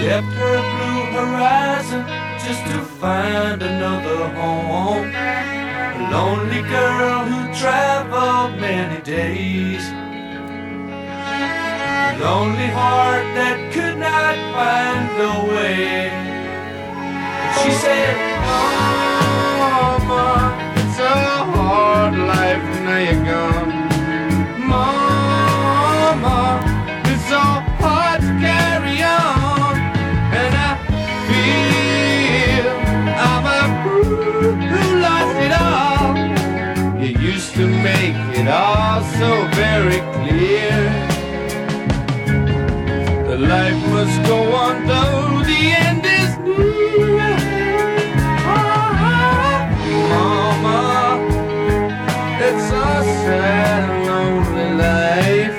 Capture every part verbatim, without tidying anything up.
left her blue horizon just to find another home. A lonely girl who traveled many days, a lonely heart that could not find the way. She said, Mama, it's a hard life now you're gone. Mama, it's so hard to carry on. And I feel I'm a fool who lost it all. You used to make it all so very clear. The life must go on though the end is near. Mama, it's a sad and lonely life.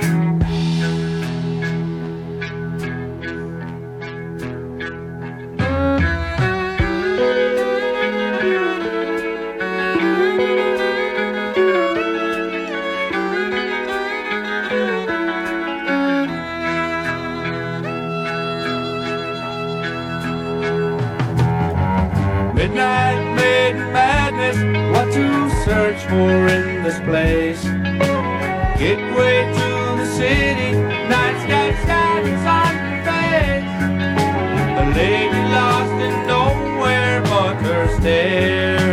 Midnight made madness, what to search for in this place. Gateway to the city, night sky shines on your face. A lady lost in nowhere but her stare,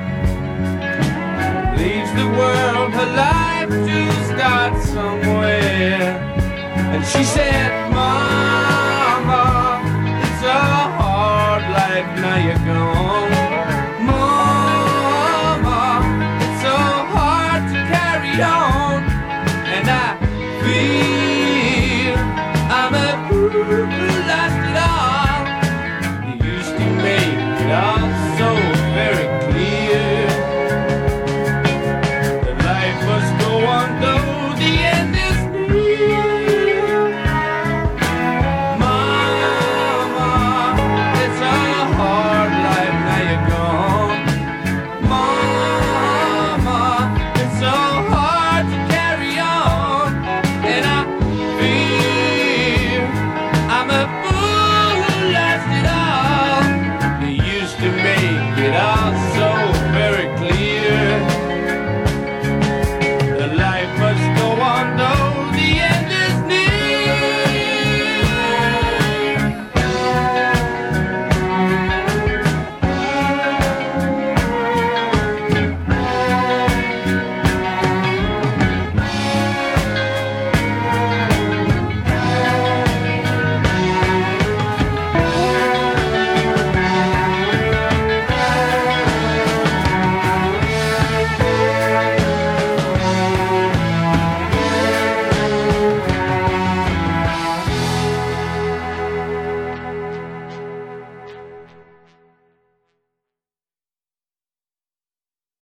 leaves the world, her life to start somewhere. And she said, Mama, it's a hard life now you're gone. On, and I feel I'm a fool who lost